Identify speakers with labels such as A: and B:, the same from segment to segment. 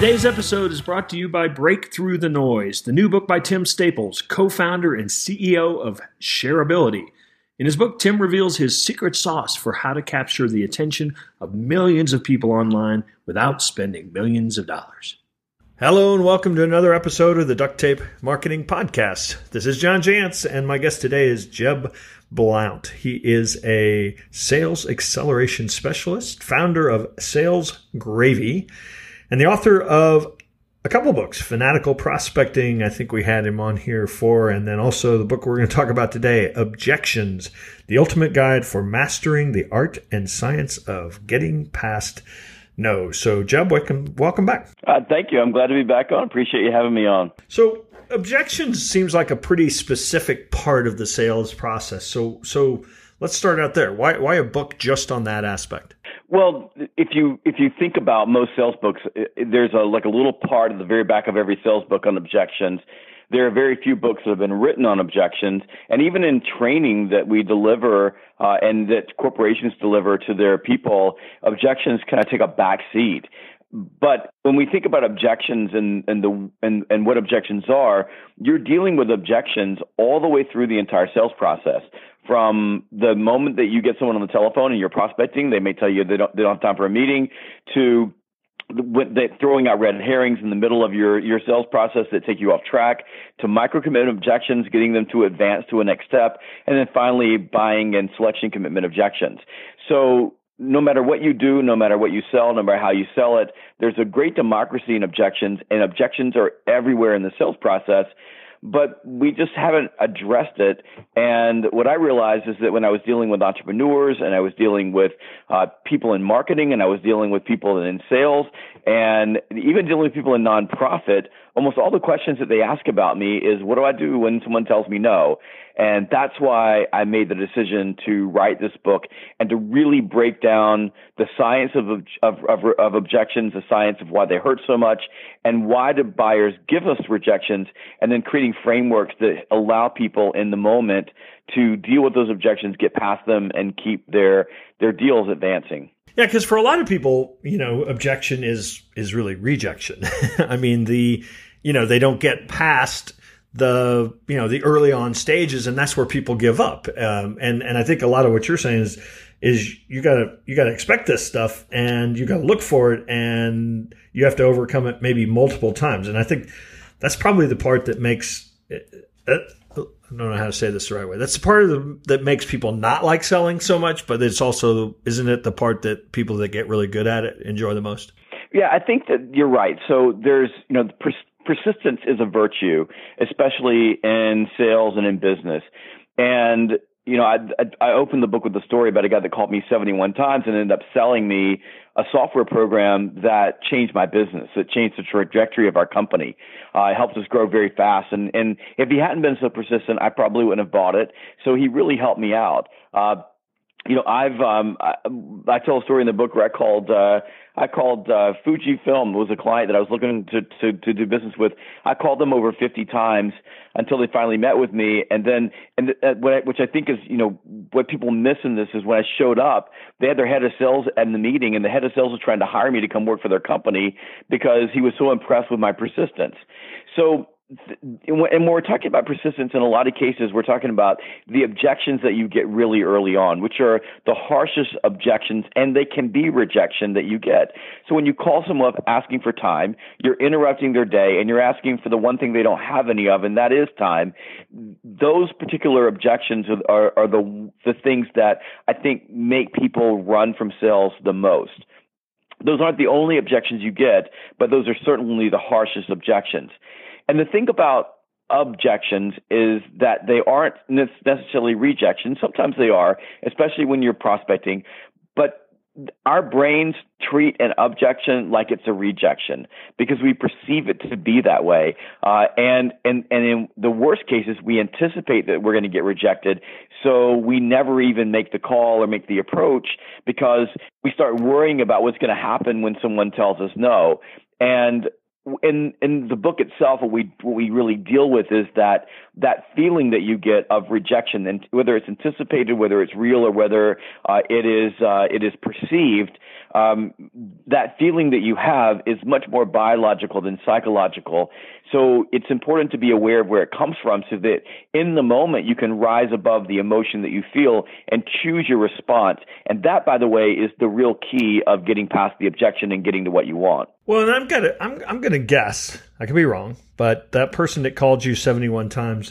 A: Today's episode is brought to you by Break Through the Noise, the new book by Tim Staples, co-founder and CEO of Shareability. In his book, Tim reveals his secret sauce for how to capture the attention of millions of people online without spending millions of dollars. Hello and welcome to another episode of the Duct Tape Marketing Podcast. This is John Jantsch, and my guest today is Jeb Blount. He is a sales acceleration specialist, founder of Sales Gravy, and the author of a couple books, Fanatical Prospecting, I think we had him on here for, and then also the book we're going to talk about today, Objections, the ultimate guide for mastering the art and science of getting past no. So, Jeb, welcome back.
B: Thank you. I'm glad to be back on. Appreciate you having me on.
A: So, objections seems like a pretty specific part of the sales process. So let's start out there. Why a book just on that aspect?
B: Well, if you think about most sales books, there's a little part at the very back of every sales book on objections. There are very few books that have been written on objections, and even in training that we deliver and that corporations deliver to their people, objections kind of take a back seat. But when we think about objections and what objections are, you're dealing with objections all the way through the entire sales process. From the moment that you get someone on the telephone and you're prospecting, they may tell you they don't have time for a meeting, to throwing out red herrings in the middle of your sales process that take you off track, to micro commitment objections, getting them to advance to a next step, and then finally buying and selection commitment objections. So no matter what you do, no matter what you sell, no matter how you sell it, there's a great democracy in objections, and objections are everywhere in the sales process. But we just haven't addressed it. And what I realized is that when I was dealing with entrepreneurs and I was dealing with people in marketing and I was dealing with people in sales and even dealing with people in nonprofit, almost all the questions that they ask about me is, what do I do when someone tells me no? And that's why I made the decision to write this book and to really break down the science of objections, the science of why they hurt so much, and why do buyers give us rejections, and then creating frameworks that allow people in the moment to deal with those objections, get past them, and keep their deals advancing.
A: Yeah, because for a lot of people, objection is really rejection. I mean, they don't get past the early on stages, and that's where people give up. And I think a lot of what you're saying is you gotta expect this stuff, and you gotta look for it, and you have to overcome it maybe multiple times. And I think that's probably the part that makes I don't know how to say this the right way. That's the part that makes people not like selling so much, but it's also, isn't it the part that people that get really good at it enjoy the most?
B: Yeah, I think that you're right. So there's, persistence is a virtue, especially in sales and in business. And, I opened the book with a story about a guy that called me 71 times and ended up selling me a software program that changed my business. It changed the trajectory of our company. It helped us grow very fast. And if he hadn't been so persistent, I probably wouldn't have bought it. So he really helped me out. I tell a story in the book where I called Fujifilm, was a client that I was looking to do business with. I called them over 50 times until they finally met with me. Which I think is, what people miss in this is when I showed up, they had their head of sales at the meeting, and the head of sales was trying to hire me to come work for their company because he was so impressed with my persistence. So, and when we're talking about persistence, in a lot of cases, we're talking about the objections that you get really early on, which are the harshest objections, and they can be rejection that you get. So when you call someone up asking for time, you're interrupting their day, and you're asking for the one thing they don't have any of, and that is time. Those particular objections are the things that I think make people run from sales the most. Those aren't the only objections you get, but those are certainly the harshest objections. And the thing about objections is that they aren't necessarily rejections. Sometimes they are, especially when you're prospecting. But our brains treat an objection like it's a rejection because we perceive it to be that way. And in the worst cases, we anticipate that we're going to get rejected. So we never even make the call or make the approach because we start worrying about what's going to happen when someone tells us no. And in the book itself, what we really deal with is that feeling that you get of rejection, and whether it's anticipated, whether it's real, or whether it is perceived. that feeling that you have is much more biological than psychological. So it's important to be aware of where it comes from so that in the moment you can rise above the emotion that you feel and choose your response. And that, by the way, is the real key of getting past the objection and getting to what you want.
A: Well, and I'm gonna guess, I could be wrong, but that person that called you 71 times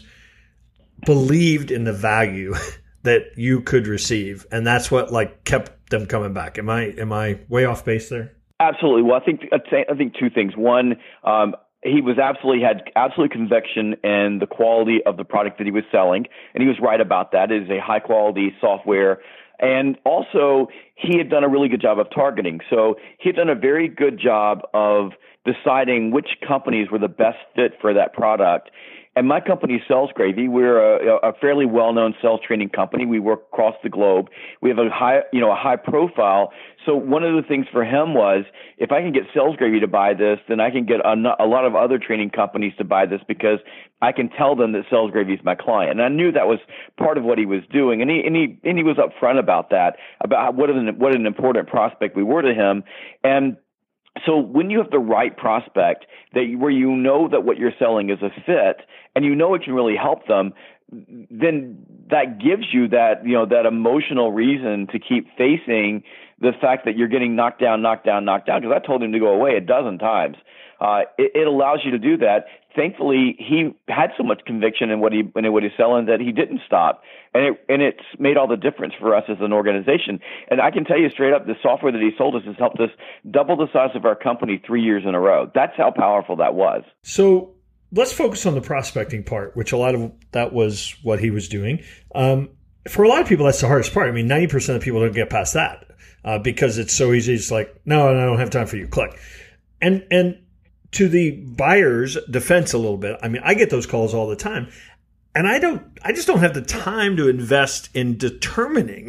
A: believed in the value that you could receive, and that's what like kept them coming back. Am I way off base there?
B: Absolutely. Well, I think two things. One, he had absolute conviction in the quality of the product that he was selling, and he was right about that. It is a high quality software. And also, he had done a really good job of targeting. So he had done a very good job of deciding which companies were the best fit for that product. And my company, Sales Gravy, we're a fairly well-known sales training company. We work across the globe. We have a high profile. So one of the things for him was, if I can get Sales Gravy to buy this, then I can get a lot of other training companies to buy this because I can tell them that Sales Gravy is my client. And I knew that was part of what he was doing. And he was upfront about that, about what an important prospect we were to him. And so when you have the right prospect where you know that what you're selling is a fit and you know it can really help them, then that gives you that emotional reason to keep facing the fact that you're getting knocked down. Because I told him to go away a dozen times. It allows you to do that. Thankfully, he had so much conviction in what he's selling that he didn't stop, and it's made all the difference for us as an organization. And I can tell you straight up, the software that he sold us has helped us double the size of our company 3 years in a row. That's how powerful that was.
A: So let's focus on the prospecting part, which a lot of that was what he was doing. For a lot of people, that's the hardest part. I mean, 90% of people don't get past that because it's so easy. It's like, no, I don't have time for you. Click. And to the buyer's defense a little bit, I mean, I get those calls all the time, and I just don't have the time to invest in determining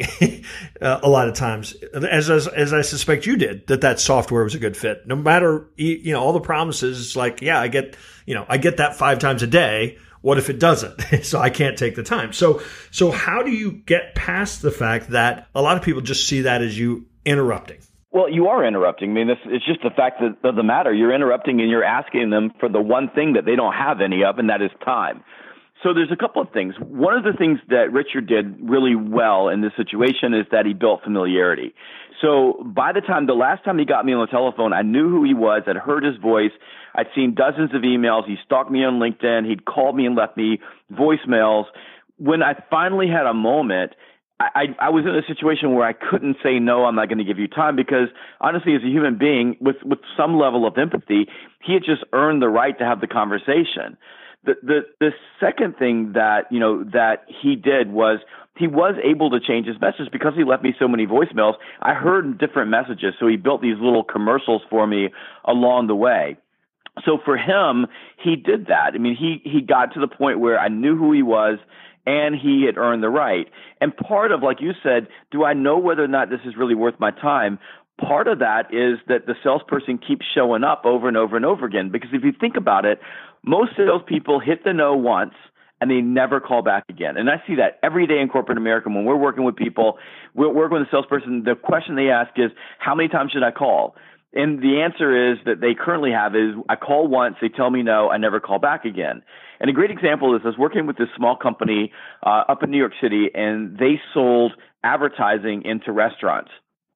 A: a lot of times, as I suspect you did, that software was a good fit. No matter, all the promises, it's like, yeah, I get that 5 times a day. What if it doesn't? So I can't take the time. So how do you get past the fact that a lot of people just see that as you interrupting?
B: Well, you are interrupting. I mean, it's just the fact of the matter. You're interrupting and you're asking them for the one thing that they don't have any of, and that is time. So there's a couple of things. One of the things that Richard did really well in this situation is that he built familiarity. So by the last time he got me on the telephone, I knew who he was. I'd heard his voice. I'd seen dozens of emails. He stalked me on LinkedIn. He'd called me and left me voicemails. When I finally had a moment, I was in a situation where I couldn't say, no, I'm not going to give you time, because honestly, as a human being with some level of empathy, he had just earned the right to have the conversation. The second thing that he did was he was able to change his message because he left me so many voicemails. I heard different messages, so he built these little commercials for me along the way. So for him, he did that. I mean, he got to the point where I knew who he was, and he had earned the right. And part of, like you said, do I know whether or not this is really worth my time? Part of that is that the salesperson keeps showing up over and over and over again. Because if you think about it, most salespeople hit the no once and they never call back again. And I see that every day in corporate America when we're working with people. We're working with a salesperson. The question they ask is, how many times should I call? And the answer is that they currently have is, I call once, they tell me no, I never call back again. And a great example is I was working with this small company up in New York City, and they sold advertising into restaurants.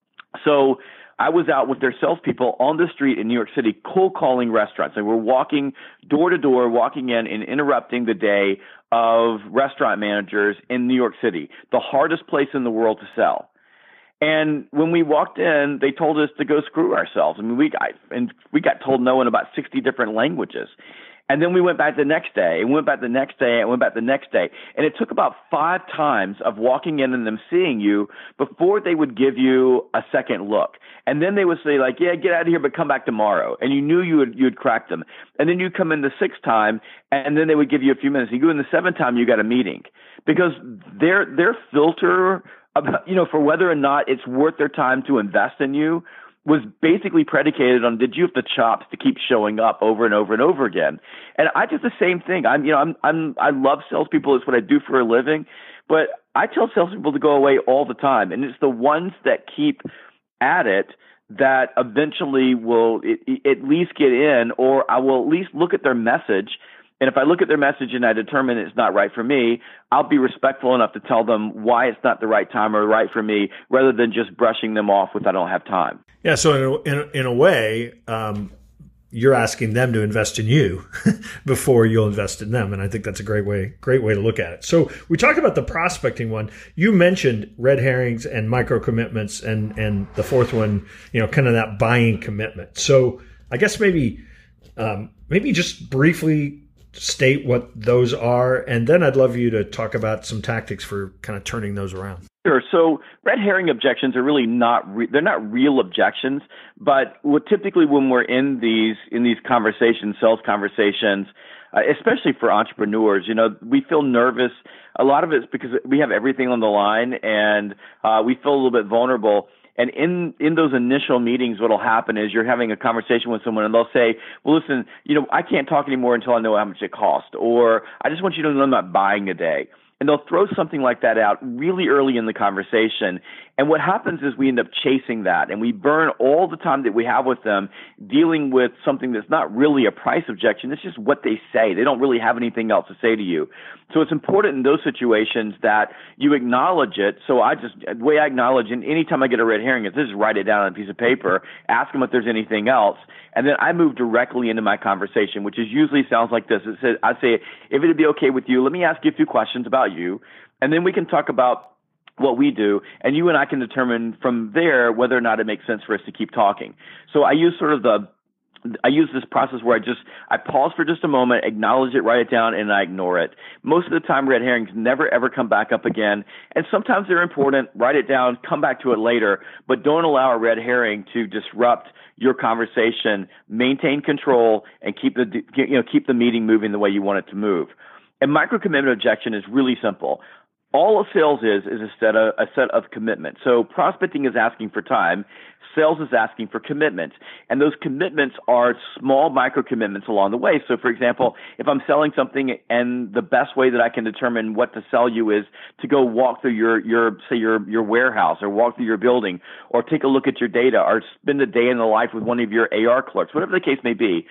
B: So I was out with their salespeople on the street in New York City, cold calling restaurants. And we're walking door to door, walking in and interrupting the day of restaurant managers in New York City, the hardest place in the world to sell. And when we walked in, they told us to go screw ourselves. I mean, we got told no in about 60 different languages. And then we went back the next day, and went back the next day, and went back the next day. And it took about 5 times of walking in and them seeing you before they would give you a second look. And then they would say, like, yeah, get out of here, but come back tomorrow. And you knew you'd cracked them. And then you come in the 6th time, and then they would give you a few minutes. You go in the 7th time, you got a meeting. Because their filter about, for whether or not it's worth their time to invest in you was basically predicated on, did you have the chops to keep showing up over and over and over again? And I did the same thing. I love salespeople. It's what I do for a living, but I tell salespeople to go away all the time. And it's the ones that keep at it that eventually will at least get in, or I will at least look at their message. And if I look at their message and I determine it's not right for me, I'll be respectful enough to tell them why it's not the right time or right for me, rather than just brushing them off with I don't have time.
A: Yeah. So in a way, you're asking them to invest in you before you'll invest in them. And I think that's a great way to look at it. So we talked about the prospecting one. You mentioned red herrings and micro commitments, and the fourth one, kind of that buying commitment. So I guess maybe just briefly state what those are, and then I'd love you to talk about some tactics for kind of turning those around.
B: Sure. So red herring objections are really they're not real objections, but typically when we're in these conversations, sales conversations, especially for entrepreneurs, we feel nervous. A lot of it's because we have everything on the line, and we feel a little bit vulnerable. And in those initial meetings, what'll happen is you're having a conversation with someone and they'll say, well, listen, I can't talk anymore until I know how much it costs, or I just want you to know I'm not buying today. And they'll throw something like that out really early in the conversation. And what happens is we end up chasing that, and we burn all the time that we have with them dealing with something that's not really a price objection. It's just what they say. They don't really have anything else to say to you. So it's important in those situations that you acknowledge it. So the way I acknowledge, and anytime I get a red herring, is just write it down on a piece of paper, ask them if there's anything else, and then I move directly into my conversation, which is usually sounds like this. I say, if it'd be okay with you, let me ask you a few questions about you, and then we can talk about what we do, and you and I can determine from there whether or not it makes sense for us to keep talking. So I use this process where I pause for just a moment, acknowledge it, write it down, and I ignore it. Most of the time, red herrings never ever come back up again. And sometimes they're important. Write it down, come back to it later, but don't allow a red herring to disrupt your conversation. Maintain control and keep the meeting moving the way you want it to move. And micro commitment objection is really simple. All a sales is a set of commitments. So prospecting is asking for time. Sales is asking for commitments. And those commitments are small micro commitments along the way. So for example, if I'm selling something and the best way that I can determine what to sell you is to go walk through your warehouse, or walk through your building, or take a look at your data, or spend a day in the life with one of your AR clerks, whatever the case may be.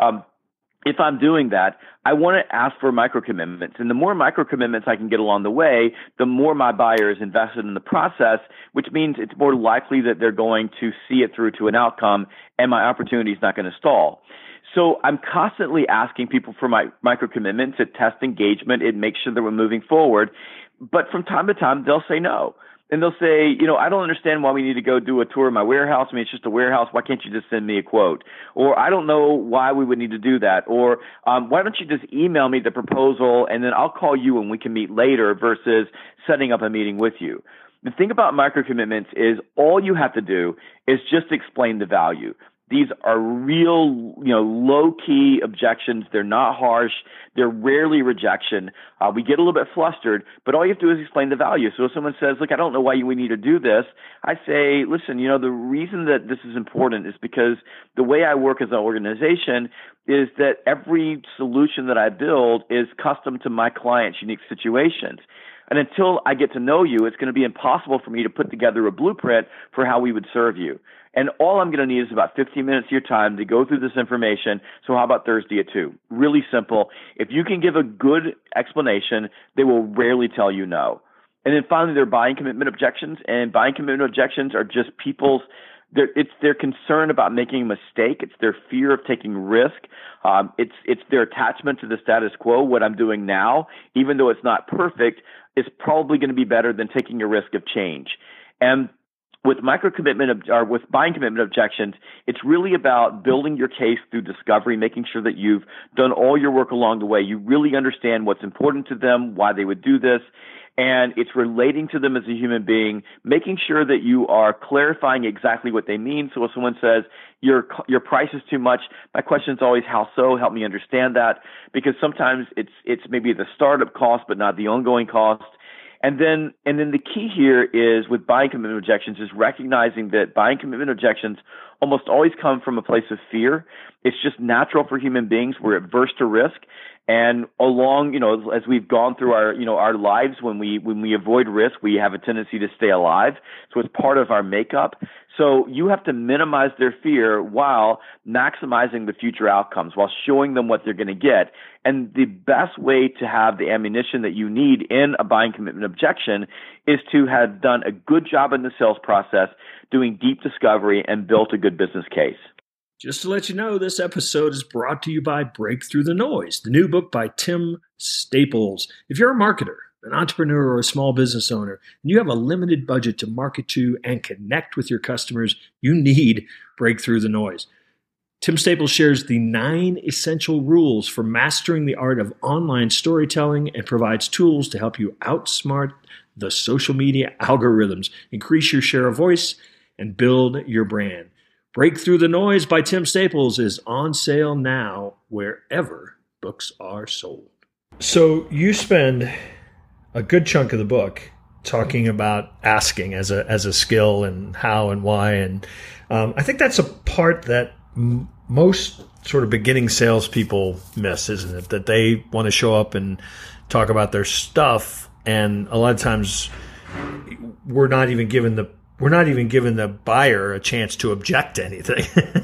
B: If I'm doing that, I want to ask for micro commitments. And the more micro commitments I can get along the way, the more my buyer is invested in the process, which means it's more likely that they're going to see it through to an outcome, and my opportunity is not going to stall. So I'm constantly asking people for my micro commitments. It tests engagement. It makes sure that we're moving forward. But from time to time, they'll say no. And they'll say, I don't understand why we need to go do a tour of my warehouse. I mean, it's just a warehouse. Why can't you just send me a quote? Or I don't know why we would need to do that. Or why don't you just email me the proposal, and then I'll call you and we can meet later, versus setting up a meeting with you. The thing about micro commitments is all you have to do is just explain the value. These are real, low-key objections. They're not harsh. They're rarely rejection. We get a little bit flustered, but all you have to do is explain the value. So if someone says, look, I don't know why we need to do this, I say, listen, the reason that this is important is because the way I work as an organization is that every solution that I build is custom to my client's unique situations. And until I get to know you, it's going to be impossible for me to put together a blueprint for how we would serve you. And all I'm going to need is about 15 minutes of your time to go through this information. So how about Thursday at 2? Really simple. If you can give a good explanation, they will rarely tell you no. And then finally, there are buying commitment objections. And buying commitment objections are just it's their concern about making a mistake. It's their fear of taking risk. It's their attachment to the status quo. What I'm doing now, even though it's not perfect, is probably going to be better than taking a risk of change. And with with buying commitment objections, it's really about building your case through discovery, making sure that you've done all your work along the way. You really understand what's important to them, why they would do this, and it's relating to them as a human being, making sure that you are clarifying exactly what they mean. So if someone says, your price is too much, my question is always, how so? Help me understand that, because sometimes it's maybe the startup cost, but not the ongoing cost. And then the key here is with buying commitment objections is recognizing that buying commitment objections almost always come from a place of fear. It's just natural for human beings. We're averse to risk. And along, as we've gone through our lives, when we avoid risk, we have a tendency to stay alive. So it's part of our makeup. So you have to minimize their fear while maximizing the future outcomes, while showing them what they're going to get. And the best way to have the ammunition that you need in a buying commitment objection is to have done a good job in the sales process, doing deep discovery, and built a good business case.
A: Just to let you know, this episode is brought to you by Break Through the Noise, the new book by Tim Staples. If you're a marketer, an entrepreneur, or a small business owner, and you have a limited budget to market to and connect with your customers, you need Break Through the Noise. Tim Staples shares the 9 essential rules for mastering the art of online storytelling and provides tools to help you outsmart the social media algorithms, increase your share of voice, and build your brand. Break Through the Noise by Tim Staples is on sale now wherever books are sold. So you spend a good chunk of the book talking about asking as a skill and how and why. And I think that's a part that most sort of beginning salespeople miss, isn't it? That they want to show up and talk about their stuff. And a lot of times we're not even given the buyer a chance to object to anything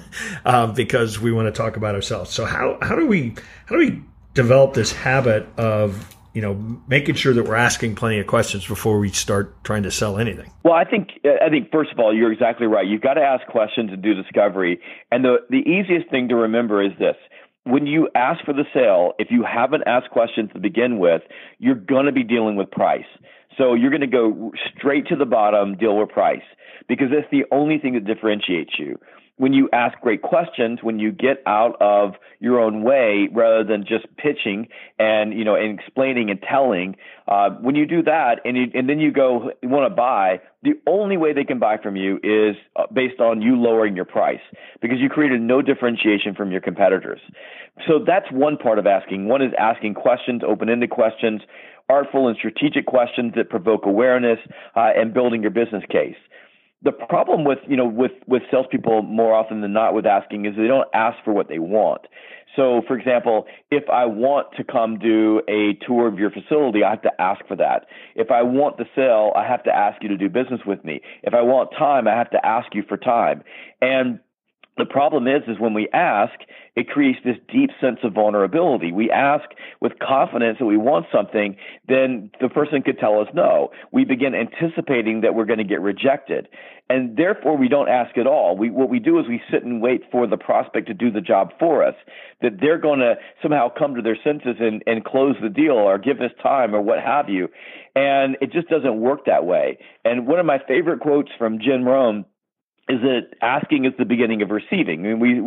A: because we want to talk about ourselves. So how do we develop this habit of making sure that we're asking plenty of questions before we start trying to sell anything?
B: Well, I think first of all, you're exactly right. You've got to ask questions and do discovery. And the easiest thing to remember is this. When you ask for the sale, if you haven't asked questions to begin with, you're going to be dealing with price. So you're going to go straight to the bottom, deal with price, because that's the only thing that differentiates you. When you ask great questions, when you get out of your own way rather than just pitching and and explaining and telling, when you do that and then you want to buy, the only way they can buy from you is based on you lowering your price, because you created no differentiation from your competitors. So that's one part of asking. One is asking questions, open-ended questions, artful and strategic questions that provoke awareness, and building your business case. The problem with salespeople more often than not with asking is they don't ask for what they want. So, for example, if I want to come do a tour of your facility, I have to ask for that. If I want the sale, I have to ask you to do business with me. If I want time, I have to ask you for time. And the problem is when we ask, it creates this deep sense of vulnerability. We ask with confidence that we want something, then the person could tell us no. We begin anticipating that we're going to get rejected, and therefore we don't ask at all. What we do is we sit and wait for the prospect to do the job for us, that they're going to somehow come to their senses and close the deal or give us time or what have you. And it just doesn't work that way. And one of my favorite quotes from Jim Rohn is that asking is the beginning of receiving. I mean,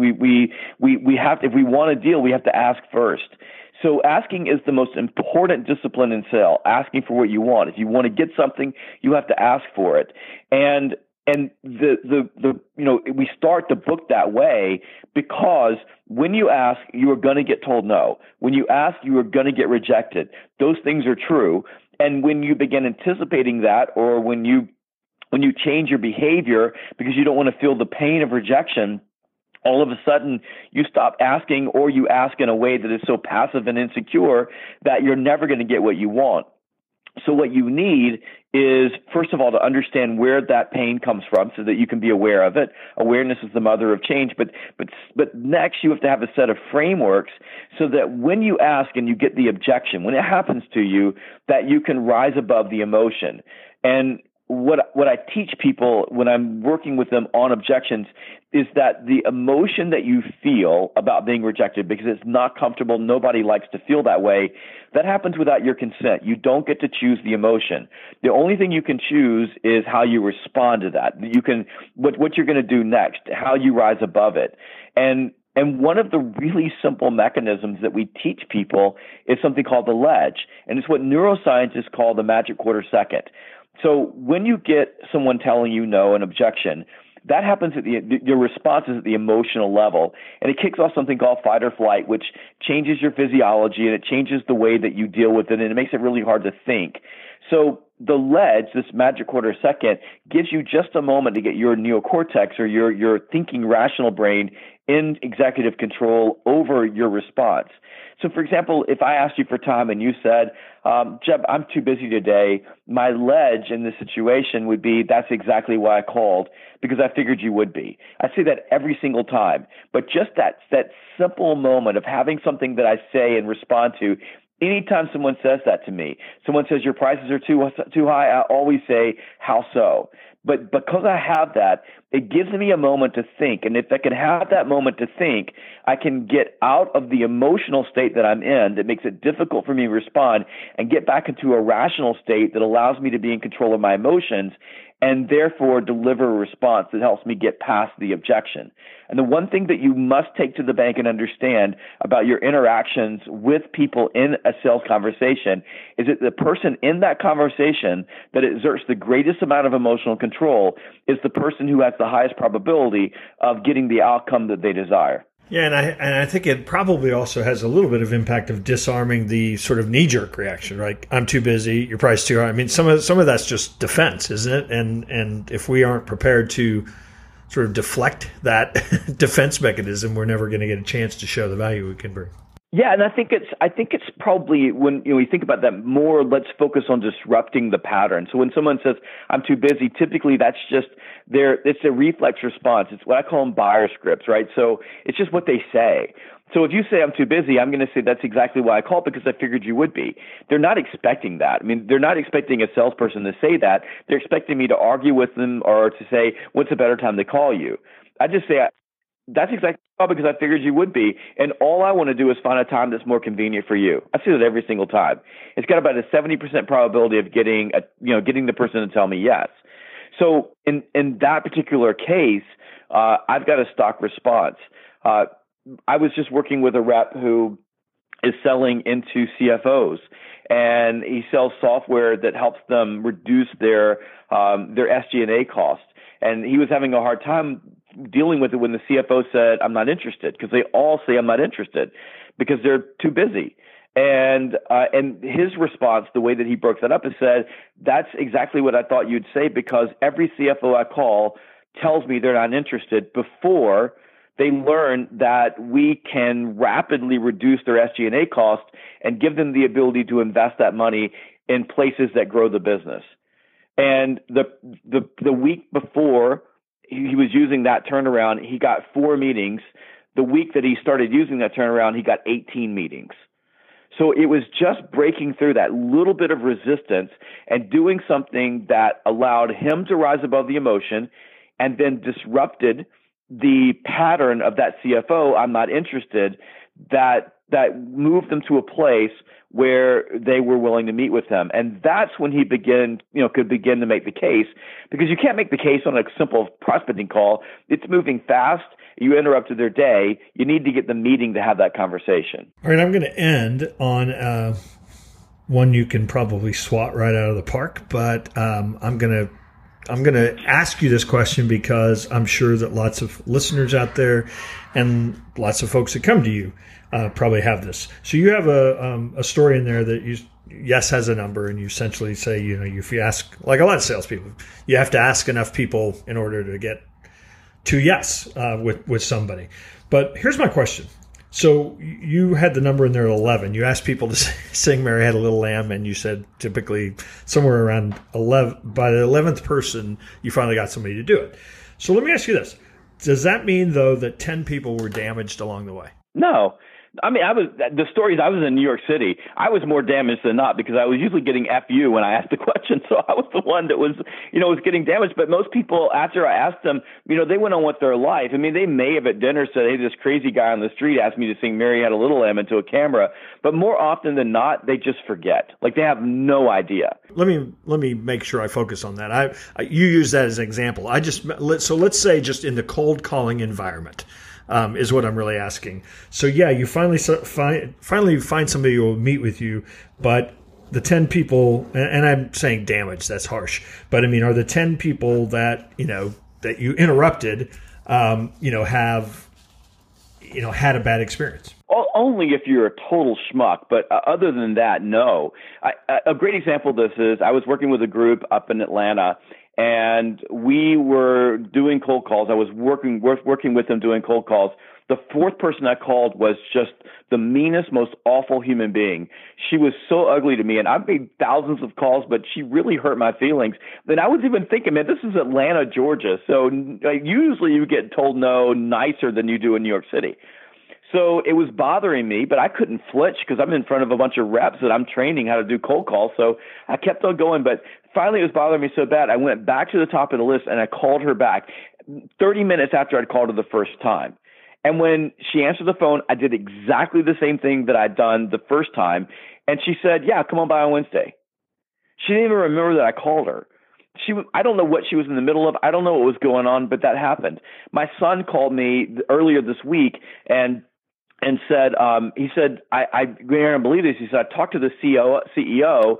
B: we have to, if we want a deal, we have to ask first. So asking is the most important discipline in sale, asking for what you want. If you want to get something, you have to ask for it. And we start the book that way because when you ask, you are going to get told no. When you ask, you are going to get rejected. Those things are true. And when you begin anticipating that, or when you change your behavior because you don't want to feel the pain of rejection, all of a sudden you stop asking, or you ask in a way that is so passive and insecure that you're never going to get what you want. So what you need is, first of all, to understand where that pain comes from so that you can be aware of it. Awareness is the mother of change. But next you have to have a set of frameworks so that when you ask and you get the objection, when it happens to you, that you can rise above the emotion. And what I teach people when I'm working with them on objections is that the emotion that you feel about being rejected, because it's not comfortable, nobody likes to feel that way, that happens without your consent. You don't get to choose the emotion. The only thing you can choose is how you respond to that. You can what you're going to do next, how you rise above it. And one of the really simple mechanisms that we teach people is something called the ledge, and it's what neuroscientists call the magic quarter second. So when you get someone telling you no, an objection, that happens at your response is at the emotional level, and it kicks off something called fight or flight, which changes your physiology and it changes the way that you deal with it, and it makes it really hard to think. So the ledge, this magic quarter second, gives you just a moment to get your neocortex or your thinking rational brain in executive control over your response. So, for example, if I asked you for time and you said, Jeb, I'm too busy today, my ledge in this situation would be, that's exactly why I called, because I figured you would be. I say that every single time. But just that simple moment of having something that I say and respond to, anytime someone says that to me, someone says your prices are too high, I always say, how so? But because I have that, it gives me a moment to think. And if I can have that moment to think, I can get out of the emotional state that I'm in that makes it difficult for me to respond and get back into a rational state that allows me to be in control of my emotions and therefore deliver a response that helps me get past the objection. And the one thing that you must take to the bank and understand about your interactions with people in a sales conversation is that the person in that conversation that exerts the greatest amount of emotional control is the person who has the highest probability of getting the outcome that they desire.
A: Yeah, and I think it probably also has a little bit of impact of disarming the sort of knee-jerk reaction, right? I'm too busy, your price too high. I mean, some of that's just defense, isn't it? And if we aren't prepared to sort of deflect that defense mechanism, we're never going to get a chance to show the value we can bring.
B: Yeah, and I think it's probably when we think about that more, let's focus on disrupting the pattern. So when someone says I'm too busy, typically that's just it's a reflex response. It's what I call them buyer scripts, right? So it's just what they say. So if you say I'm too busy, I'm going to say that's exactly why I called, because I figured you would be. They're not expecting that. I mean, they're not expecting a salesperson to say that. They're expecting me to argue with them or to say, what's a better time to call you? I just say, that's exactly because I figured you would be. And all I want to do is find a time that's more convenient for you. I see that every single time. It's got about a 70% probability of getting the person to tell me yes. So in that particular case, I've got a stock response. I was just working with a rep who is selling into CFOs, and he sells software that helps them reduce their SG&A costs. And he was having a hard time dealing with it when the CFO said, I'm not interested, because they all say I'm not interested because they're too busy. And his response, the way that he broke that up, is said, that's exactly what I thought you'd say, because every CFO I call tells me they're not interested before they learn that we can rapidly reduce their SG&A cost and give them the ability to invest that money in places that grow the business. And the week before he was using that turnaround, he got 4 meetings. The week that he started using that turnaround, he got 18 meetings. So it was just breaking through that little bit of resistance and doing something that allowed him to rise above the emotion and then disrupted the pattern of that CFO, I'm not interested, that moved them to a place where they were willing to meet with him. And that's when he could begin to make the case, because you can't make the case on a simple prospecting call. It's moving fast. You interrupted their day. You need to get the meeting to have that conversation.
A: All right, I'm going to end on one you can probably swat right out of the park, but I'm going to ask you this question because I'm sure that lots of listeners out there and lots of folks that come to you probably have this. So you have a story in there that yes has a number, and you essentially say, if you ask, like a lot of salespeople, you have to ask enough people in order to get to yes with somebody. But here's my question. So you had the number in there at 11. You asked people to sing Mary Had a Little Lamb, and you said typically somewhere around 11. By the 11th person, you finally got somebody to do it. So let me ask you this. Does that mean, though, that 10 people were damaged along the way?
B: No. I mean, the stories, I was in New York City. I was more damaged than not, because I was usually getting FU when I asked the question. So I was the one that was getting damaged. But most people, after I asked them, they went on with their life. I mean, they may have at dinner said, hey, this crazy guy on the street asked me to sing Mary Had a Little Lamb into a camera. But more often than not, they just forget. Like, they have no idea.
A: Let me make sure I focus on that. You use that as an example. So let's say just in the cold calling environment. Is what I'm really asking. So yeah, you finally find somebody who will meet with you, but the 10 people, and I'm saying damage, that's harsh, but I mean, are the 10 people that that you interrupted, have had a bad experience?
B: Only if you're a total schmuck, but other than that, no. A great example of this is I was working with a group up in Atlanta, and we were doing cold calls. I was working with them doing cold calls, The fourth person I called was just the meanest, most awful human being. She was so ugly to me, and I've made thousands of calls, but she really hurt my feelings. Then I was even thinking, man, this is Atlanta, Georgia. So usually you get told no nicer than you do in New York City. So it was bothering me, but I couldn't flinch because I'm in front of a bunch of reps that I'm training how to do cold calls. So I kept on going, but finally it was bothering me so bad, I went back to the top of the list and I called her back 30 minutes after I'd called her the first time. And when she answered the phone, I did exactly the same thing that I'd done the first time. And she said, yeah, come on by on Wednesday. She didn't even remember that I called her. I don't know what she was in the middle of. I don't know what was going on, but that happened. My son called me earlier this week and said, he said, I can't believe this. He said, I talked to the CEO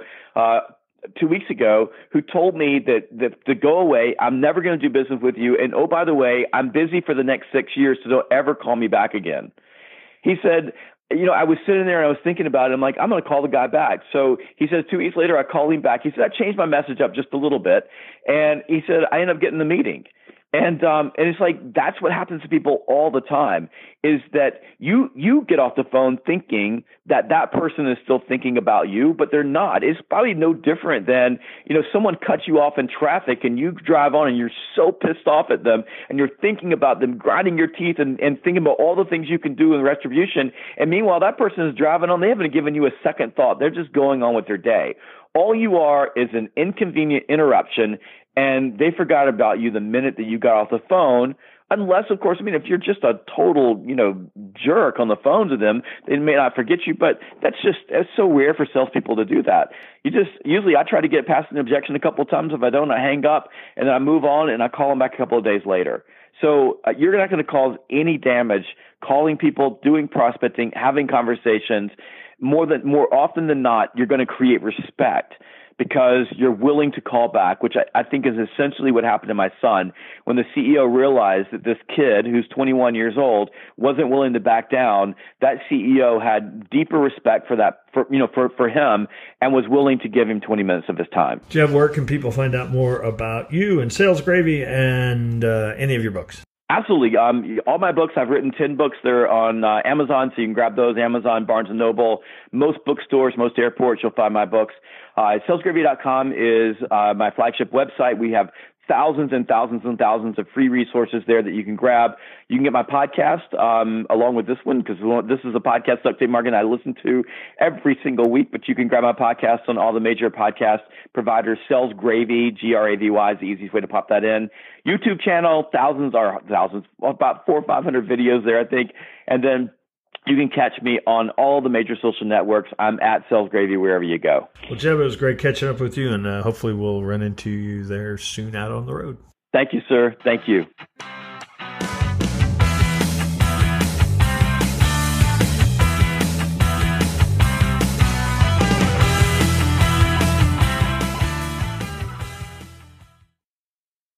B: 2 weeks ago who told me that to go away, I'm never going to do business with you. And oh, by the way, I'm busy for the next 6 years, so don't ever call me back again. He said, I was sitting there and I was thinking about it. I'm like, I'm going to call the guy back. So he says 2 weeks later, I called him back. He said, I changed my message up just a little bit. And he said, I ended up getting the meeting. And it's like, that's what happens to people all the time, is that you get off the phone thinking that person is still thinking about you, but they're not. It's probably no different than, someone cuts you off in traffic and you drive on and you're so pissed off at them and you're thinking about them, grinding your teeth and thinking about all the things you can do in retribution. And meanwhile, that person is driving on. They haven't given you a second thought. They're just going on with their day. All you are is an inconvenient interruption, and they forgot about you the minute that you got off the phone. Unless, of course, if you're just a total, jerk on the phone to them, they may not forget you. But it's so rare for salespeople to do that. Usually I try to get past an objection a couple of times. If I don't, I hang up and then I move on and I call them back a couple of days later. So you're not going to cause any damage calling people, doing prospecting, having conversations. More often than not, you're going to create respect because you're willing to call back, which I think is essentially what happened to my son when the CEO realized that this kid who's 21 years old wasn't willing to back down. That CEO had deeper respect for him and was willing to give him 20 minutes of his time.
A: Jeff, where can people find out more about you and Sales Gravy and any of your books?
B: Absolutely. All my books, I've written 10 books. They're on Amazon, so you can grab those. Amazon, Barnes & Noble, most bookstores, most airports, you'll find my books. Salesgravy.com is my flagship website. We have thousands and thousands and thousands of free resources there that you can grab. You can get my podcast along with this one, because this is a podcast, Duct Tape Marketing, I listen to every single week, but you can grab my podcast on all the major podcast providers. Sales Gravy, Gravy is the easiest way to pop that in. YouTube channel, thousands, about 400 or 500 videos there, I think. And then you can catch me on all the major social networks. I'm at Sales Gravy wherever you go.
A: Well, Jeb, it was great catching up with you, and hopefully we'll run into you there soon out on the road.
B: Thank you, sir. Thank you.